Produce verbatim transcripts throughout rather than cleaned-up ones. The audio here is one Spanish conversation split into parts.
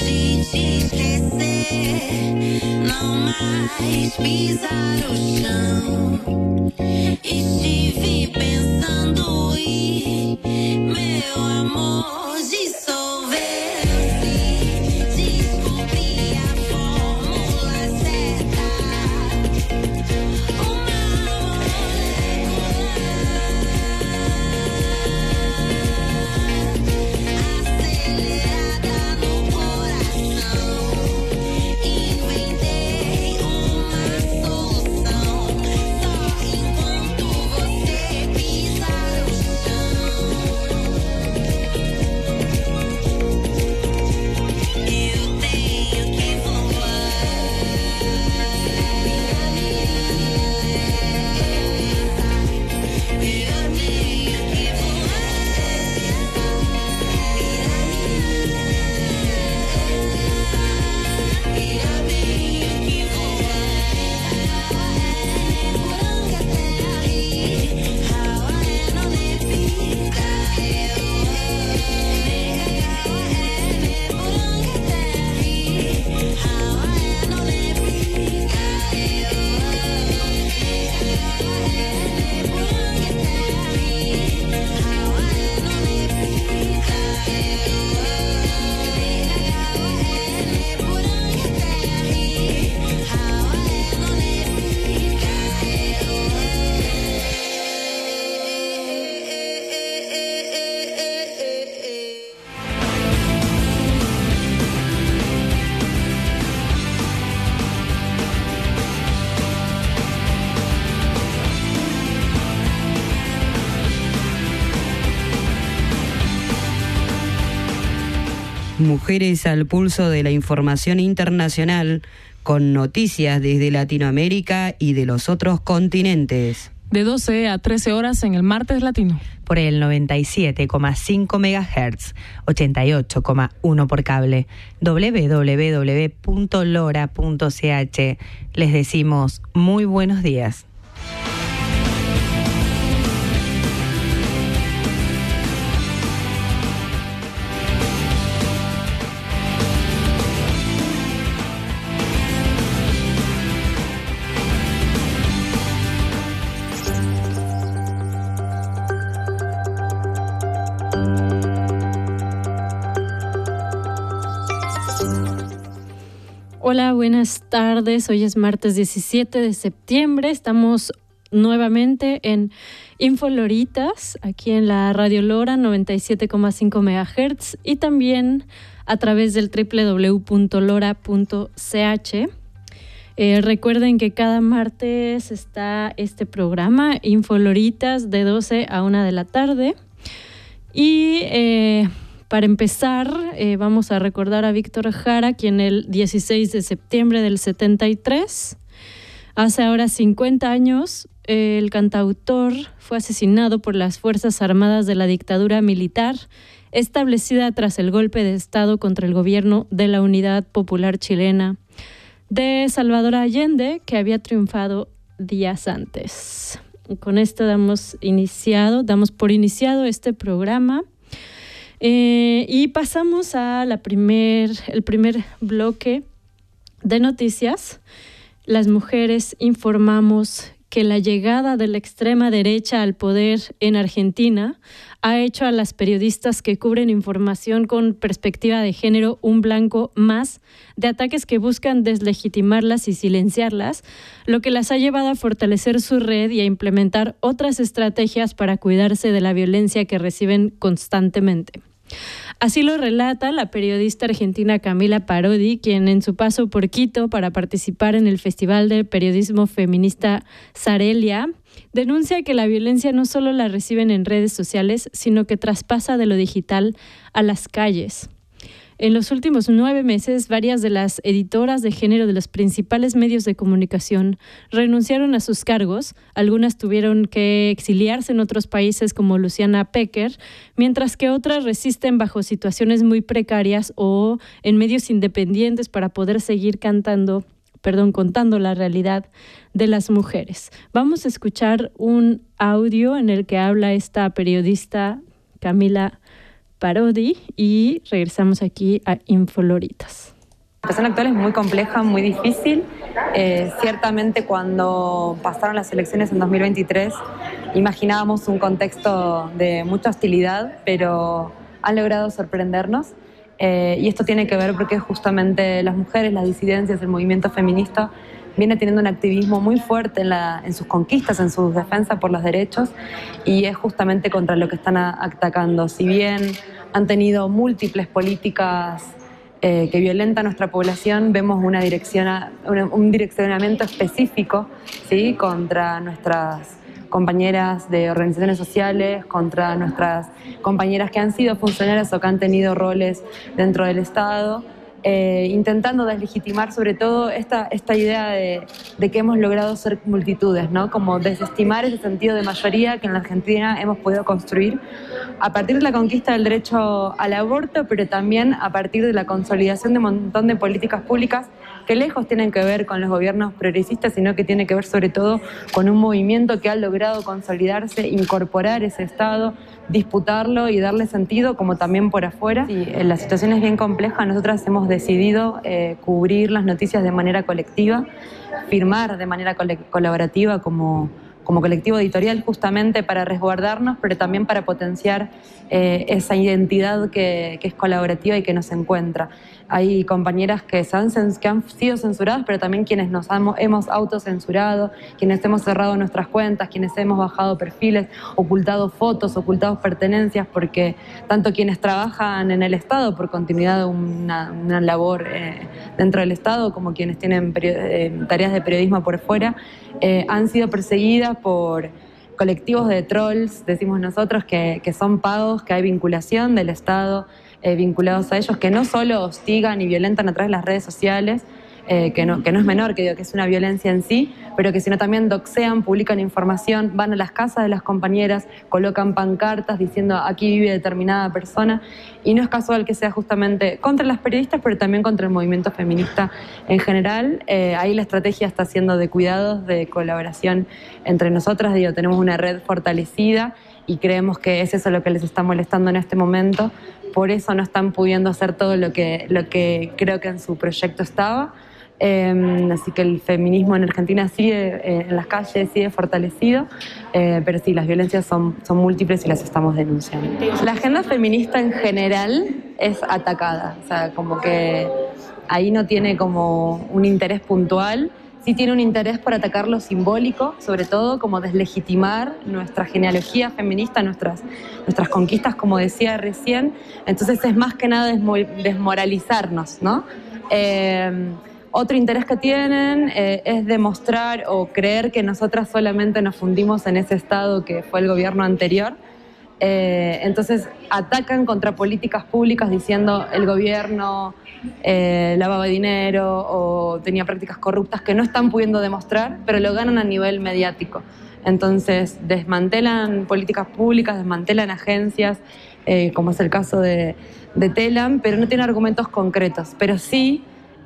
de te esquecer, não mais pisar o chão. Estive pensando e meu amor dissolveu-se. Descobri a fórmula certa. Uma molécula acelerada no coração. Inventei uma solução. Só enquanto você pisar o chão. Eu tenho que voar. Eu tenho que Mujeres al pulso de la información internacional, con noticias desde Latinoamérica y de los otros continentes. De doce a trece horas en el Martes Latino. Por el noventa y siete coma cinco megahertz, ochenta y ocho coma uno por cable, doble u doble u doble u punto lora punto c h. Les decimos muy buenos días. Hola, buenas tardes. Hoy es martes diecisiete de septiembre. Estamos nuevamente en Infoloritas, aquí en la Radio Lora noventa y siete coma cinco megahertz y también a través del doble u doble u doble u punto lora punto c h. Eh, recuerden que cada martes está este programa, Infoloritas, de doce a una de la tarde. Y eh, para empezar, eh, vamos a recordar a Víctor Jara, quien el dieciséis de septiembre del setenta y tres, hace ahora cincuenta años, eh, el cantautor fue asesinado por las Fuerzas Armadas de la dictadura militar establecida tras el golpe de Estado contra el gobierno de la Unidad Popular Chilena de Salvador Allende, que había triunfado días antes. Con esto damos iniciado, damos por iniciado este programa. Eh, y pasamos a la primer, el primer bloque de noticias. Las mujeres informamos que la llegada de la extrema derecha al poder en Argentina ha hecho a las periodistas que cubren información con perspectiva de género un blanco más de ataques que buscan deslegitimarlas y silenciarlas, lo que las ha llevado a fortalecer su red y a implementar otras estrategias para cuidarse de la violencia que reciben constantemente. Así lo relata la periodista argentina Camila Parodi, quien en su paso por Quito para participar en el Festival de Periodismo Feminista Zarelia, denuncia que la violencia no solo la reciben en redes sociales, sino que traspasa de lo digital a las calles. En los últimos nueve meses, varias de las editoras de género de los principales medios de comunicación renunciaron a sus cargos. Algunas tuvieron que exiliarse en otros países como Luciana Pecker, mientras que otras resisten bajo situaciones muy precarias o en medios independientes para poder seguir cantando, perdón, contando la realidad de las mujeres. Vamos a escuchar un audio en el que habla esta periodista Camila Parodi y regresamos aquí a Infoloritas. La situación actual es muy compleja, muy difícil. Eh, ciertamente cuando pasaron las elecciones en dos mil veintitrés imaginábamos un contexto de mucha hostilidad, pero han logrado sorprendernos. Eh, y esto tiene que ver porque justamente las mujeres, las disidencias, el movimiento feminista viene teniendo un activismo muy fuerte en, la, en sus conquistas, en sus defensas por los derechos, y es justamente contra lo que están a, atacando. Si bien han tenido múltiples políticas eh, que violentan a nuestra población, vemos una dirección, un, un direccionamiento específico, ¿sí?, contra nuestras compañeras de organizaciones sociales, contra nuestras compañeras que han sido funcionarias o que han tenido roles dentro del Estado, eh, intentando deslegitimar sobre todo esta, esta idea de, de que hemos logrado ser multitudes, ¿no? Como desestimar ese sentido de mayoría que en la Argentina hemos podido construir a partir de la conquista del derecho al aborto, pero también a partir de la consolidación de un montón de políticas públicas que lejos tienen que ver con los gobiernos progresistas, sino que tiene que ver sobre todo con un movimiento que ha logrado consolidarse, incorporar ese Estado, disputarlo y darle sentido, como también por afuera. Sí, la situación es bien compleja. Nosotras hemos decidido eh, cubrir las noticias de manera colectiva, firmar de manera col- colaborativa como, como colectivo editorial, justamente para resguardarnos, pero también para potenciar eh, esa identidad que, que es colaborativa y que nos encuentra. Hay compañeras que, se han, que han sido censuradas, pero también quienes nos hemos, hemos autocensurado, quienes hemos cerrado nuestras cuentas, quienes hemos bajado perfiles, ocultado fotos, ocultado pertenencias, porque tanto quienes trabajan en el Estado por continuidad de una, una labor eh, dentro del Estado, como quienes tienen peri- eh, tareas de periodismo por fuera, eh, han sido perseguidas por colectivos de trolls, decimos nosotros, que, que son pagos, que hay vinculación del Estado eh, vinculados a ellos, que no solo hostigan y violentan a través de las redes sociales, eh, que, no, que no es menor, que digo que es una violencia en sí, pero que sino también doxean, publican información, van a las casas de las compañeras, colocan pancartas diciendo aquí vive determinada persona, y no es casual que sea justamente contra las periodistas, pero también contra el movimiento feminista en general. Eh, ahí la estrategia está siendo de cuidados, de colaboración entre nosotras. Digo, tenemos una red fortalecida y creemos que es eso lo que les está molestando en este momento. Por eso no están pudiendo hacer todo lo que, lo que creo que en su proyecto estaba. Eh, así que el feminismo en Argentina sigue eh, en las calles, sigue fortalecido, eh, pero sí, las violencias son, son múltiples y las estamos denunciando. La agenda feminista en general es atacada, o sea, como que ahí no tiene como un interés puntual, sí tiene un interés por atacar lo simbólico, sobre todo como deslegitimar nuestra genealogía feminista, nuestras, nuestras conquistas, como decía recién. Entonces es más que nada desmo- desmoralizarnos, ¿no? Eh, Otro interés que tienen eh, es demostrar o creer que nosotras solamente nos fundimos en ese Estado que fue el gobierno anterior. Eh, entonces atacan contra políticas públicas diciendo el gobierno eh, lavaba dinero o tenía prácticas corruptas que no están pudiendo demostrar, pero lo ganan a nivel mediático. Entonces desmantelan políticas públicas, desmantelan agencias, eh, como es el caso de, de Telam, pero no tienen argumentos concretos. Pero sí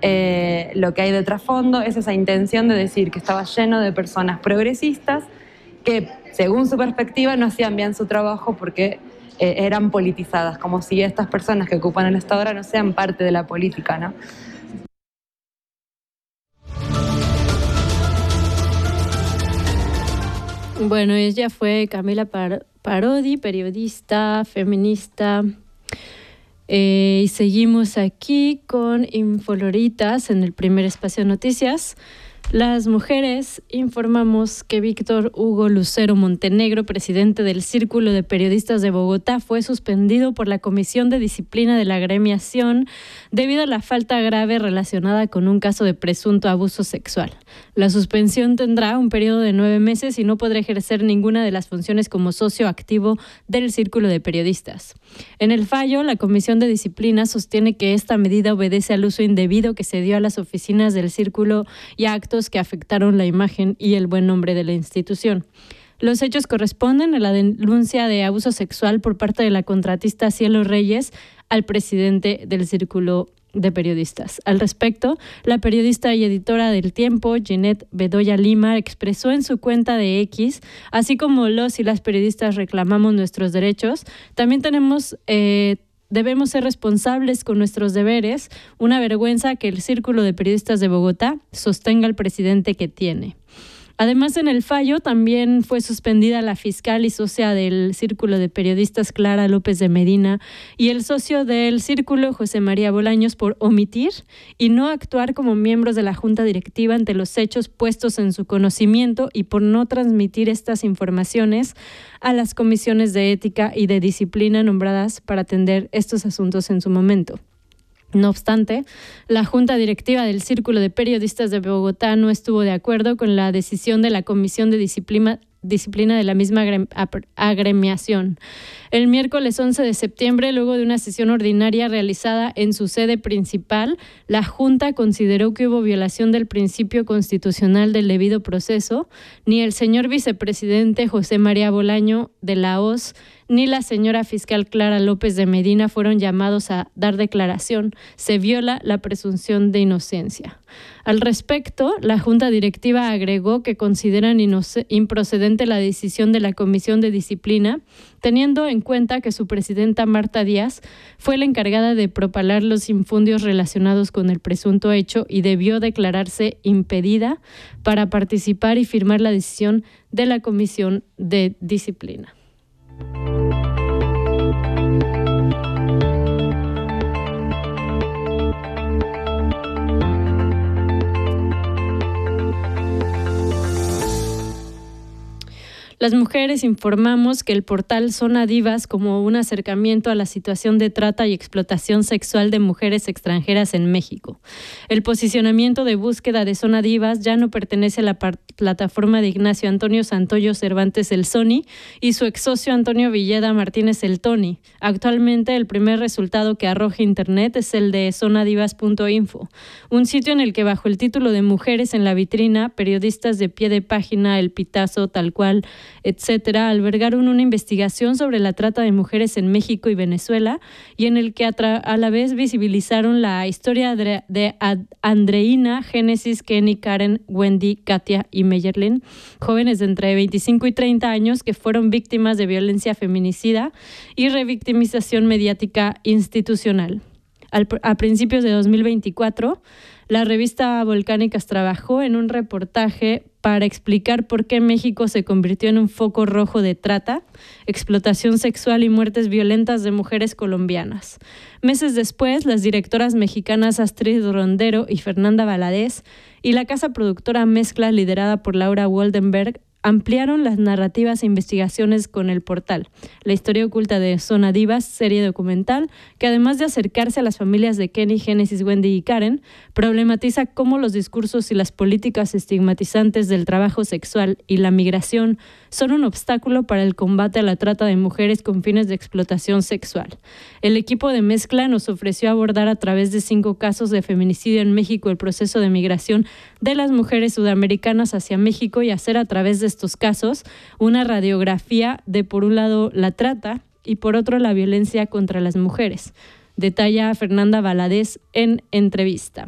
Eh, lo que hay de trasfondo es esa intención de decir que estaba lleno de personas progresistas que, según su perspectiva, no hacían bien su trabajo porque eh, eran politizadas, como si estas personas que ocupan el Estado ahora no sean parte de la política, ¿no? Bueno, ella fue Camila Par- Parodi, periodista, feminista. Eh, y seguimos aquí con Infoloritas en el primer espacio de noticias. Las mujeres informamos que Víctor Hugo Lucero Montenegro, presidente del Círculo de Periodistas de Bogotá, fue suspendido por la Comisión de Disciplina de la Gremiación debido a la falta grave relacionada con un caso de presunto abuso sexual. La suspensión tendrá un periodo de nueve meses y no podrá ejercer ninguna de las funciones como socio activo del Círculo de Periodistas. En el fallo, la Comisión de Disciplina sostiene que esta medida obedece al uso indebido que se dio a las oficinas del Círculo y a actos que afectaron la imagen y el buen nombre de la institución. Los hechos corresponden a la denuncia de abuso sexual por parte de la contratista Cielo Reyes al presidente del Círculo de Periodistas. Al respecto, la periodista y editora del Tiempo, Ginette Bedoya Lima, expresó en su cuenta de X, así como los y las periodistas reclamamos nuestros derechos, también tenemos... Eh, Debemos ser responsables con nuestros deberes. Una vergüenza que el Círculo de Periodistas de Bogotá sostenga al presidente que tiene. Además, en el fallo también fue suspendida la fiscal y socia del Círculo de Periodistas, Clara López de Medina, y el socio del Círculo, José María Bolaños, por omitir y no actuar como miembros de la Junta Directiva ante los hechos puestos en su conocimiento y por no transmitir estas informaciones a las comisiones de ética y de disciplina nombradas para atender estos asuntos en su momento. No obstante, la Junta Directiva del Círculo de Periodistas de Bogotá no estuvo de acuerdo con la decisión de la Comisión de Disciplina, disciplina de la misma agremiación. El miércoles once de septiembre, luego de una sesión ordinaria realizada en su sede principal, la Junta consideró que hubo violación del principio constitucional del debido proceso. Ni el señor vicepresidente José María Bolaño de la O S ni la señora fiscal Clara López de Medina fueron llamados a dar declaración. Se viola la presunción de inocencia. Al respecto, la Junta Directiva agregó que consideran improcedente la decisión de la Comisión de Disciplina, teniendo en cuenta que su presidenta Marta Díaz fue la encargada de propalar los infundios relacionados con el presunto hecho y debió declararse impedida para participar y firmar la decisión de la Comisión de Disciplina. Las mujeres informamos que el portal Zona Divas, como un acercamiento a la situación de trata y explotación sexual de mujeres extranjeras en México. El posicionamiento de búsqueda de Zona Divas ya no pertenece a la plataforma de Ignacio Antonio Santoyo Cervantes el Sony y su ex socio Antonio Villeda Martínez el Tony. Actualmente el primer resultado que arroja Internet es el de zonadivas punto info, un sitio en el que bajo el título de Mujeres en la vitrina, periodistas de pie de página, El Pitazo, Tal Cual, etcétera, albergaron una investigación sobre la trata de mujeres en México y Venezuela y en el que a, tra- a la vez visibilizaron la historia de, de Andreina, Génesis, Kenny, Karen, Wendy, Katia y Meyerlin, jóvenes de entre veinticinco y treinta años que fueron víctimas de violencia feminicida y revictimización mediática institucional. Al, a principios de dos mil veinticuatro, la revista Volcánicas trabajó en un reportaje para explicar por qué México se convirtió en un foco rojo de trata, explotación sexual y muertes violentas de mujeres colombianas. Meses después, las directoras mexicanas Astrid Rondero y Fernanda Valadez y la casa productora Mezcla, liderada por Laura Waldenberg, ampliaron las narrativas e investigaciones con el portal La Historia Oculta de Zona Divas, serie documental que además de acercarse a las familias de Kenny, Génesis, Wendy y Karen, problematiza cómo los discursos y las políticas estigmatizantes del trabajo sexual y la migración son un obstáculo para el combate a la trata de mujeres con fines de explotación sexual. El equipo de Mezcla nos ofreció abordar a través de cinco casos de feminicidio en México el proceso de migración de las mujeres sudamericanas hacia México y hacer a través de estos casos una radiografía de, por un lado, la trata y por otro, la violencia contra las mujeres. Detalla Fernanda Valadez en entrevista.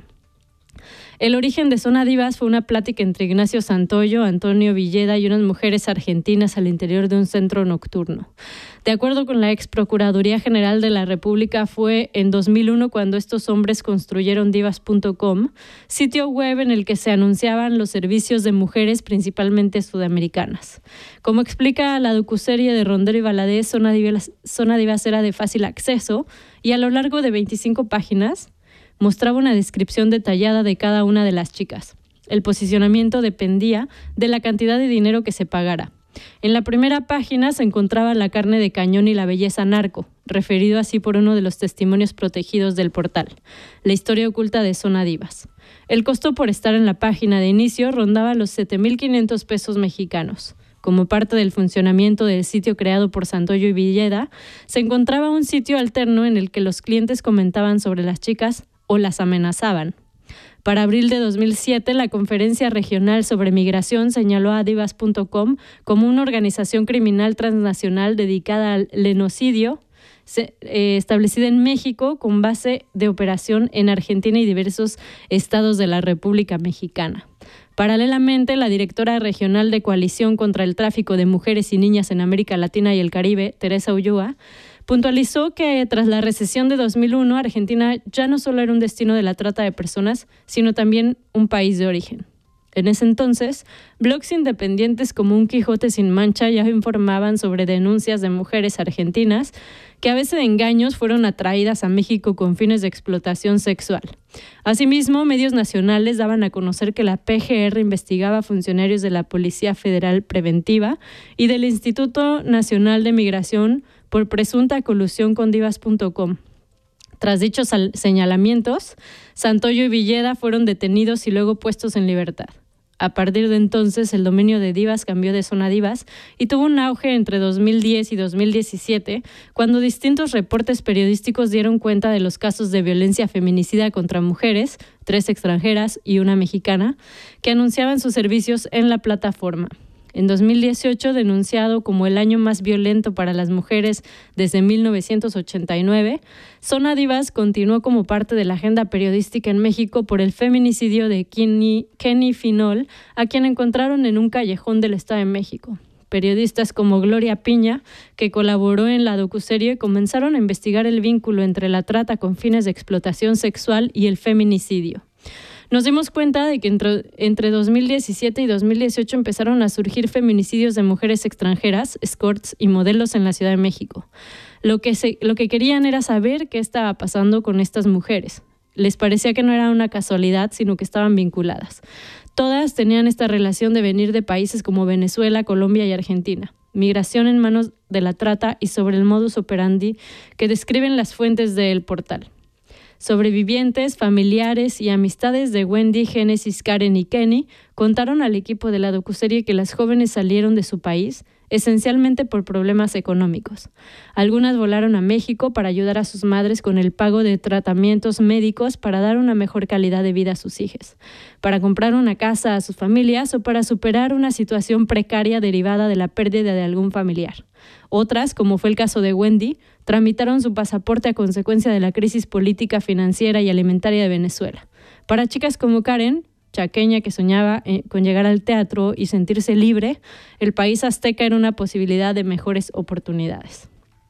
El origen de Zona Divas fue una plática entre Ignacio Santoyo, Antonio Villeda y unas mujeres argentinas al interior de un centro nocturno. De acuerdo con la ex Procuraduría General de la República, fue en dos mil uno cuando estos hombres construyeron divas punto com, sitio web en el que se anunciaban los servicios de mujeres principalmente sudamericanas. Como explica la docuserie de Rondero y Valadez, Zona Divas, Zona Divas era de fácil acceso y a lo largo de veinticinco páginas mostraba una descripción detallada de cada una de las chicas. El posicionamiento dependía de la cantidad de dinero que se pagara. En la primera página se encontraba la carne de cañón y la belleza narco, referido así por uno de los testimonios protegidos del portal, La Historia Oculta de Zona Divas. El costo por estar en la página de inicio rondaba los siete mil quinientos pesos mexicanos. Como parte del funcionamiento del sitio creado por Santoyo y Villeda, se encontraba un sitio alterno en el que los clientes comentaban sobre las chicas o las amenazaban. Para abril de dos mil siete, la Conferencia Regional sobre Migración señaló a divas punto com como una organización criminal transnacional dedicada al lenocidio se, eh, establecida en México con base de operación en Argentina y diversos estados de la República Mexicana. Paralelamente, la directora regional de Coalición contra el Tráfico de Mujeres y Niñas en América Latina y el Caribe, Teresa Ulloa, puntualizó que tras la recesión de dos mil uno, Argentina ya no solo era un destino de la trata de personas, sino también un país de origen. En ese entonces, blogs independientes como Un Quijote sin Mancha ya informaban sobre denuncias de mujeres argentinas que a veces de engaños fueron atraídas a México con fines de explotación sexual. Asimismo, medios nacionales daban a conocer que la P G R investigaba a funcionarios de la Policía Federal Preventiva y del Instituto Nacional de Migración por presunta colusión con divas punto com. Tras dichos señalamientos, Santoyo y Villeda fueron detenidos y luego puestos en libertad. A partir de entonces, el dominio de Divas cambió de Zona Divas y tuvo un auge entre dos mil diez y dos mil diecisiete, cuando distintos reportes periodísticos dieron cuenta de los casos de violencia feminicida contra mujeres, tres extranjeras y una mexicana, que anunciaban sus servicios en la plataforma. En dos mil dieciocho, denunciado como el año más violento para las mujeres desde mil novecientos ochenta y nueve, Zona Divas continuó como parte de la agenda periodística en México por el feminicidio de Kenny, Kenny Finol, a quien encontraron en un callejón del Estado de México. Periodistas como Gloria Piña, que colaboró en la docuserie, comenzaron a investigar el vínculo entre la trata con fines de explotación sexual y el feminicidio. Nos dimos cuenta de que entre, entre dos mil diecisiete y dos mil dieciocho empezaron a surgir feminicidios de mujeres extranjeras, escorts y modelos en la Ciudad de México. Lo que, se, lo que querían era saber qué estaba pasando con estas mujeres. Les parecía que no era una casualidad, sino que estaban vinculadas. Todas tenían esta relación de venir de países como Venezuela, Colombia y Argentina. Migración en manos de la trata y sobre el modus operandi que describen las fuentes del portal. Sobrevivientes, familiares y amistades de Wendy, Génesis, Karen y Kenny contaron al equipo de la docuserie que las jóvenes salieron de su país esencialmente por problemas económicos. Algunas volaron a México para ayudar a sus madres con el pago de tratamientos médicos para dar una mejor calidad de vida a sus hijas, para comprar una casa a sus familias o para superar una situación precaria derivada de la pérdida de algún familiar. Otras, como fue el caso de Wendy, tramitaron su pasaporte a consecuencia de la crisis política, financiera y alimentaria de Venezuela. Para chicas como Karen, chaqueña que soñaba eh, con llegar al teatro y sentirse libre, el país azteca era una posibilidad de mejores oportunidades.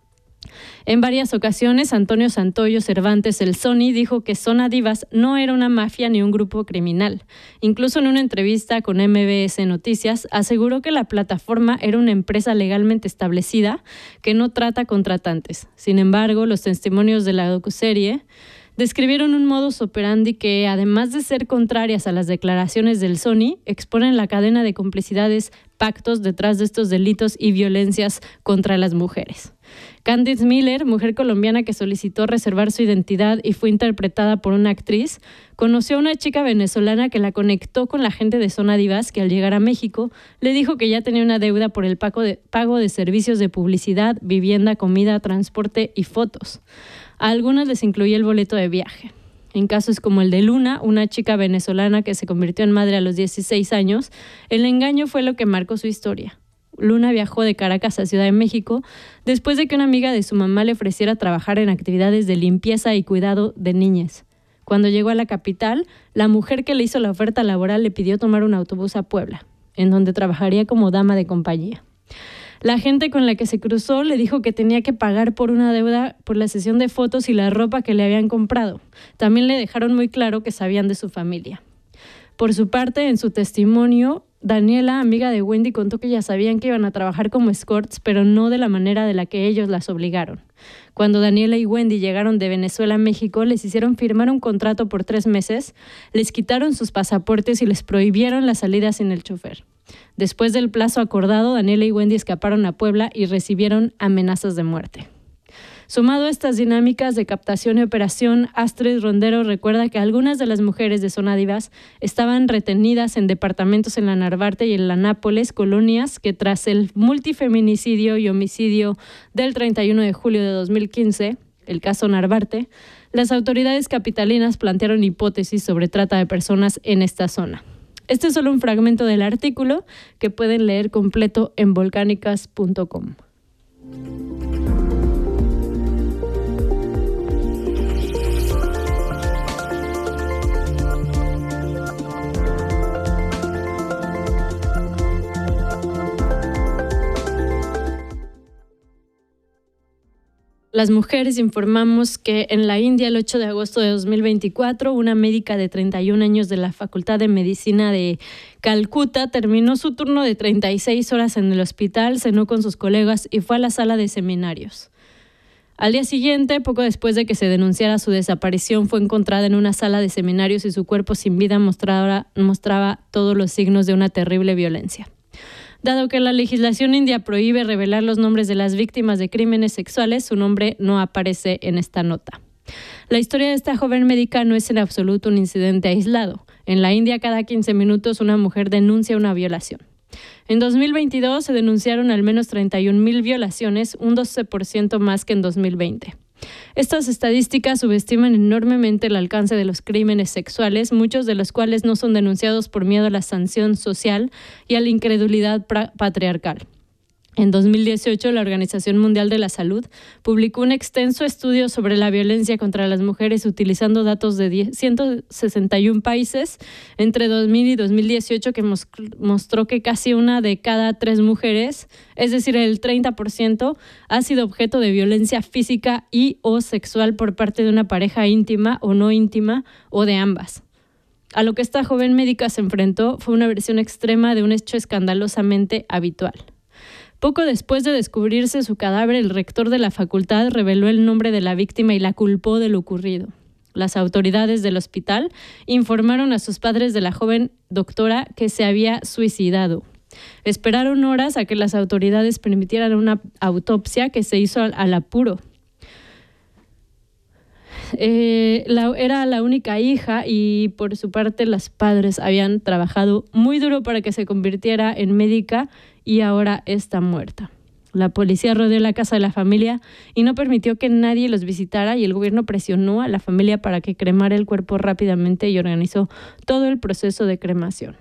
En varias ocasiones, Antonio Santoyo Cervantes, el Sony, dijo que Zona Divas no era una mafia ni un grupo criminal. Incluso en una entrevista con M B S Noticias, aseguró que la plataforma era una empresa legalmente establecida que no trata contratantes. Sin embargo, los testimonios de la docuserie describieron un modus operandi que, además de ser contrarias a las declaraciones del Sony, exponen la cadena de complicidades, pactos detrás de estos delitos y violencias contra las mujeres. Candice Miller, mujer colombiana que solicitó reservar su identidad y fue interpretada por una actriz, conoció a una chica venezolana que la conectó con la gente de Zona Divas, que al llegar a México le dijo que ya tenía una deuda por el pago de, pago de servicios de publicidad, vivienda, comida, transporte y fotos. A algunas les incluía el boleto de viaje. En casos como el de Luna, una chica venezolana que se convirtió en madre a los dieciséis años, el engaño fue lo que marcó su historia. Luna viajó de Caracas a Ciudad de México después de que una amiga de su mamá le ofreciera trabajar en actividades de limpieza y cuidado de niñas. Cuando llegó a la capital, la mujer que le hizo la oferta laboral le pidió tomar un autobús a Puebla, en donde trabajaría como dama de compañía. La gente con la que se cruzó le dijo que tenía que pagar por una deuda por la sesión de fotos y la ropa que le habían comprado. También le dejaron muy claro que sabían de su familia. Por su parte, en su testimonio, Daniela, amiga de Wendy, contó que ya sabían que iban a trabajar como escorts, pero no de la manera de la que ellos las obligaron. Cuando Daniela y Wendy llegaron de Venezuela a México, les hicieron firmar un contrato por tres meses, les quitaron sus pasaportes y les prohibieron las salidas sin el chofer. Después del plazo acordado, Daniela y Wendy escaparon a Puebla y recibieron amenazas de muerte. Sumado a estas dinámicas de captación y operación, Astrid Rondero recuerda que algunas de las mujeres de Zona Divas estaban retenidas en departamentos en la Narvarte y en la Nápoles, colonias que tras el multifeminicidio y homicidio del treinta y uno de julio de dos mil quince, el caso Narvarte, las autoridades capitalinas plantearon hipótesis sobre trata de personas en esta zona. Este es solo un fragmento del artículo que pueden leer completo en volcánicas punto com. las mujeres, informamos que en la India, el ocho de agosto de dos mil veinticuatro, una médica de treinta y un años de la Facultad de Medicina de Calcuta terminó su turno de treinta y seis horas en el hospital, cenó con sus colegas y fue a la sala de seminarios. Al día siguiente, poco después de que se denunciara su desaparición, fue encontrada en una sala de seminarios y su cuerpo sin vida mostraba, mostraba todos los signos de una terrible violencia. Dado que la legislación india prohíbe revelar los nombres de las víctimas de crímenes sexuales, su nombre no aparece en esta nota. La historia de esta joven médica no es en absoluto un incidente aislado. En la India, cada quince minutos una mujer denuncia una violación. En dos mil veintidós se denunciaron al menos treinta y un mil violaciones, un doce por ciento más que en dos mil veinte. Estas estadísticas subestiman enormemente el alcance de los crímenes sexuales, muchos de los cuales no son denunciados por miedo a la sanción social y a la incredulidad patriarcal. En dos mil dieciocho, la Organización Mundial de la Salud publicó un extenso estudio sobre la violencia contra las mujeres utilizando datos de ciento sesenta y un países entre dos mil y dos mil dieciocho que mostró que casi una de cada tres mujeres, es decir, el treinta por ciento, ha sido objeto de violencia física y o sexual por parte de una pareja íntima o no íntima o de ambas. A lo que esta joven médica se enfrentó fue una versión extrema de un hecho escandalosamente habitual. Poco después de descubrirse su cadáver, el rector de la facultad reveló el nombre de la víctima y la culpó de lo ocurrido. Las autoridades del hospital informaron a sus padres de la joven doctora que se había suicidado. Esperaron horas a que las autoridades permitieran una autopsia que se hizo al, al apuro. Eh, la, era la única hija y por su parte los padres habían trabajado muy duro para que se convirtiera en médica y ahora está muerta. La policía rodeó la casa de la familia y no permitió que nadie los visitara y el gobierno presionó a la familia para que cremara el cuerpo rápidamente y organizó todo el proceso de cremación.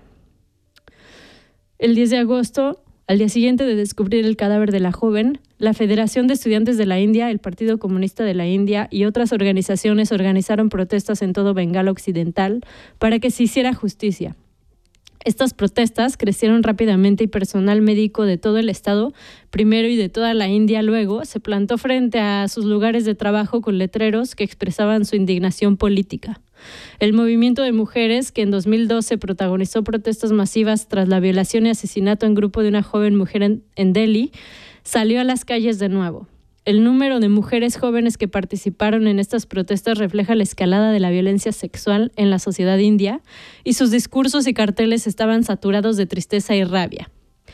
El diez de agosto, al día siguiente de descubrir el cadáver de la joven, la Federación de Estudiantes de la India, el Partido Comunista de la India y otras organizaciones organizaron protestas en todo Bengala Occidental para que se hiciera justicia. Estas protestas crecieron rápidamente y personal médico de todo el estado, primero y de toda la India luego, se plantó frente a sus lugares de trabajo con letreros que expresaban su indignación política. El movimiento de mujeres, que en dos mil doce protagonizó protestas masivas tras la violación y asesinato en grupo de una joven mujer en, en Delhi, salió a las calles de nuevo. El número de mujeres jóvenes que participaron en estas protestas refleja la escalada de la violencia sexual en la sociedad india y sus discursos y carteles estaban saturados de tristeza y rabia.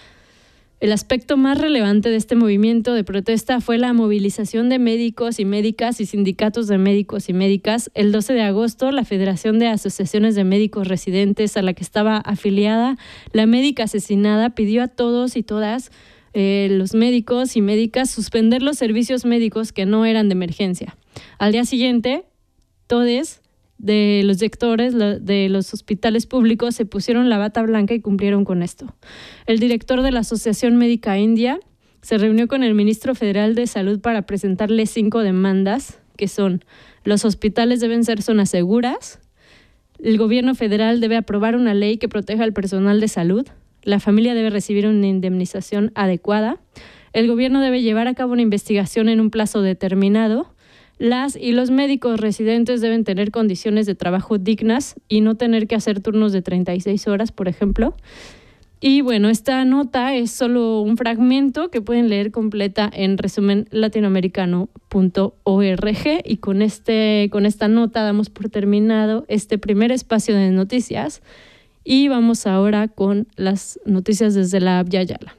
El aspecto más relevante de este movimiento de protesta fue la movilización de médicos y médicas y sindicatos de médicos y médicas. El doce de agosto, la Federación de Asociaciones de Médicos Residentes, a la que estaba afiliada la médica asesinada, pidió a todos y todas Eh, los médicos y médicas suspender los servicios médicos que no eran de emergencia. Al día siguiente, todos de los directores de los hospitales públicos se pusieron la bata blanca y cumplieron con esto. El director de la Asociación Médica India se reunió con el ministro federal de Salud para presentarle cinco demandas, que son: los hospitales deben ser zonas seguras, el gobierno federal debe aprobar una ley que proteja al personal de salud, la familia debe recibir una indemnización adecuada, el gobierno debe llevar a cabo una investigación en un plazo determinado, las y los médicos residentes deben tener condiciones de trabajo dignas y no tener que hacer turnos de treinta y seis horas, por ejemplo. Y bueno, esta nota es solo un fragmento que pueden leer completa en resumen latinoamericano punto org y con, este, con esta nota damos por terminado este primer espacio de noticias. Y vamos ahora con las noticias desde la App Yayala.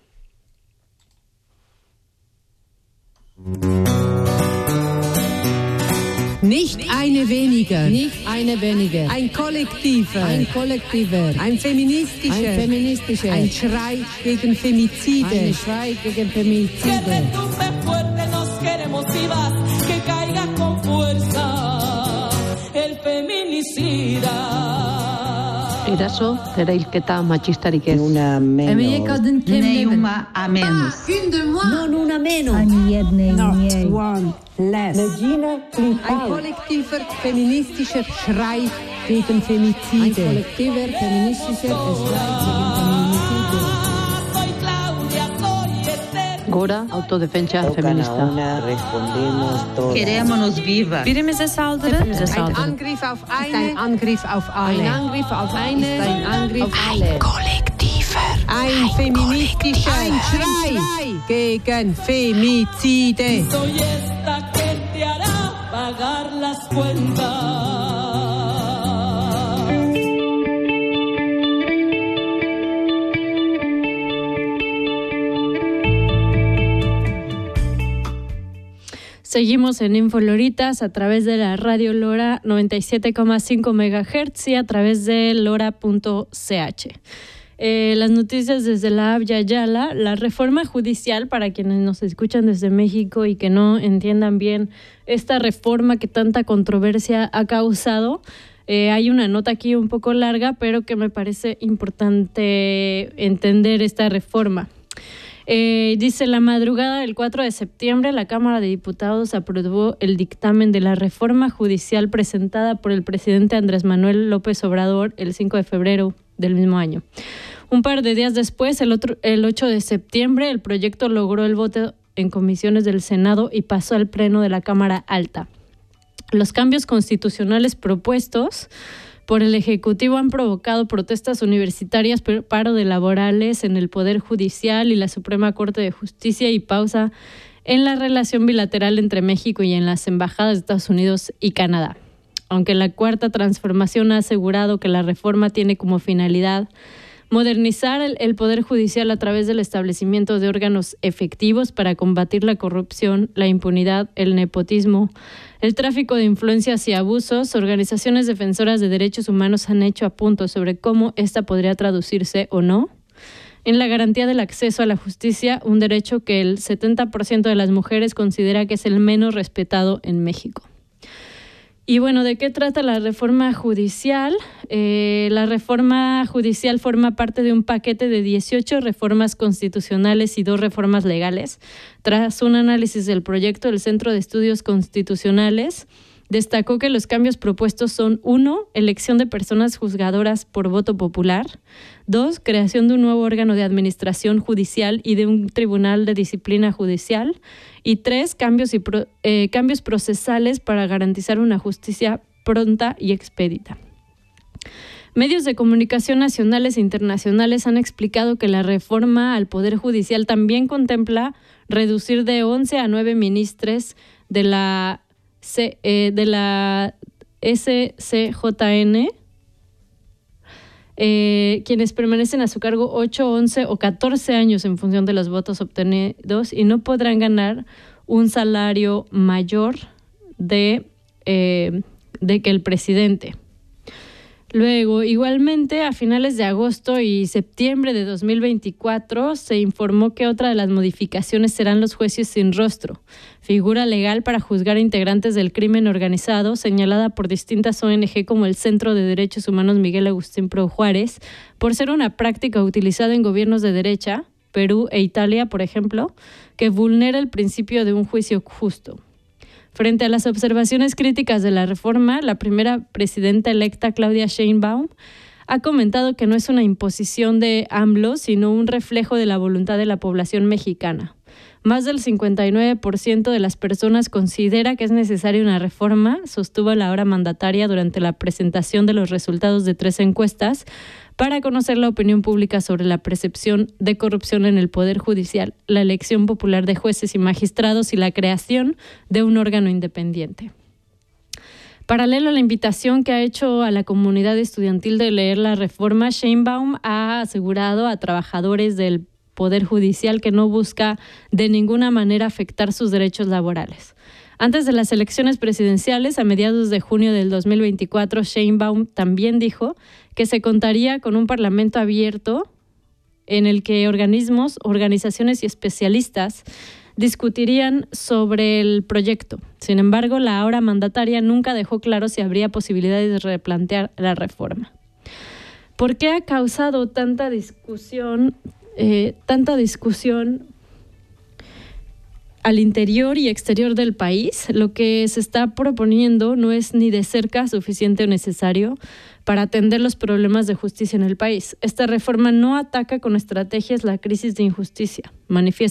Nicht eine weniger. Nicht eine weniger. Ein kollektiver. Ein kollektiver. Ein feministischer. Ein feministischer. Ein Schrei gegen Femizide. Ein Schrei gegen Femizide. Que retumbe fuerte, nos queremos vivas, que caiga con fuerza el feminicida. Eraso, erailketa matxistarik ez. Una menos. Nei una a menos. Non una menos. Not one less. Ein kollektiver feministischer Schrei gegen Femizide. Ein kollektiver feministischer Schrei gegen Femizide. Soy Claudia, soy Esther. Gora autodefensa feminista. Respondemos todos. Querémonos viva. Birimiz Saldere. Ein Angriff auf eine. Ein Angriff auf alle. Ein Angriff auf eine. Ein Angriff auf alle. Ein kollektiver. Ein feministischer ein Schrei gegen Femizide. Soy esta que te hará pagar las cuentas. Seguimos en Infoloritas a través de la Radio Lora noventa y siete coma cinco megahertz y a través de lora punto c h. Eh, las noticias desde la app Yayala, la reforma judicial, para quienes nos escuchan desde México y que no entiendan bien esta reforma que tanta controversia ha causado. Eh, hay una nota aquí un poco larga, pero que me parece importante entender esta reforma. Eh, dice, la madrugada del cuatro de septiembre, la Cámara de Diputados aprobó el dictamen de la reforma judicial presentada por el presidente Andrés Manuel López Obrador el cinco de febrero del mismo año. Un par de días después, el, otro, el ocho de septiembre, el proyecto logró el voto en comisiones del Senado y pasó al Pleno de la Cámara Alta. Los cambios constitucionales propuestos por el Ejecutivo han provocado protestas universitarias, paro de laborales en el Poder Judicial y la Suprema Corte de Justicia y pausa en la relación bilateral entre México y en las embajadas de Estados Unidos y Canadá. Aunque la Cuarta Transformación ha asegurado que la reforma tiene como finalidad modernizar el, el Poder Judicial a través del establecimiento de órganos efectivos para combatir la corrupción, la impunidad, el nepotismo, el tráfico de influencias y abusos, organizaciones defensoras de derechos humanos han hecho apuntos sobre cómo esta podría traducirse o no en la garantía del acceso a la justicia, un derecho que el setenta por ciento de las mujeres considera que es el menos respetado en México. Y bueno, ¿de qué trata la reforma judicial? Eh, la reforma judicial forma parte de un paquete de dieciocho reformas constitucionales y dos reformas legales. Tras un análisis del proyecto, el Centro de Estudios Constitucionales destacó que los cambios propuestos son: uno, elección de personas juzgadoras por voto popular; dos, creación de un nuevo órgano de administración judicial y de un tribunal de disciplina judicial; y tres, cambios, y pro, eh, cambios procesales para garantizar una justicia pronta y expedita. Medios de comunicación nacionales e internacionales han explicado que la reforma al Poder Judicial también contempla reducir de once a nueve ministros de la C, eh, de la S C J N, eh, quienes permanecen a su cargo ocho, once o catorce años en función de los votos obtenidos y no podrán ganar un salario mayor de, eh, de que el presidente. Luego, igualmente, a finales de agosto y septiembre de dos mil veinticuatro, se informó que otra de las modificaciones serán los jueces sin rostro, figura legal para juzgar a integrantes del crimen organizado, señalada por distintas O N G como el Centro de Derechos Humanos Miguel Agustín Pro Juárez, por ser una práctica utilizada en gobiernos de derecha, Perú e Italia, por ejemplo, que vulnera el principio de un juicio justo. Frente a las observaciones críticas de la reforma, la primera presidenta electa, Claudia Sheinbaum, ha comentado que no es una imposición de AMLO, sino un reflejo de la voluntad de la población mexicana. Más del cincuenta y nueve por ciento de las personas considera que es necesaria una reforma, sostuvo la ahora mandataria durante la presentación de los resultados de tres encuestas para conocer la opinión pública sobre la percepción de corrupción en el Poder Judicial, la elección popular de jueces y magistrados y la creación de un órgano independiente. Paralelo a la invitación que ha hecho a la comunidad estudiantil de leer la reforma, Sheinbaum ha asegurado a trabajadores del Poder Judicial que no busca de ninguna manera afectar sus derechos laborales. Antes de las elecciones presidenciales, a mediados de junio del dos mil veinticuatro, Sheinbaum también dijo que se contaría con un parlamento abierto en el que organismos, organizaciones y especialistas discutirían sobre el proyecto. Sin embargo, la ahora mandataria nunca dejó claro si habría posibilidades de replantear la reforma. ¿Por qué ha causado tanta discusión, eh, tanta discusión al interior y exterior del país? Lo que se está proponiendo no es ni de cerca suficiente o necesario para atender los problemas de justicia en el país. Esta reforma no ataca con estrategias la crisis de injusticia, manifiesta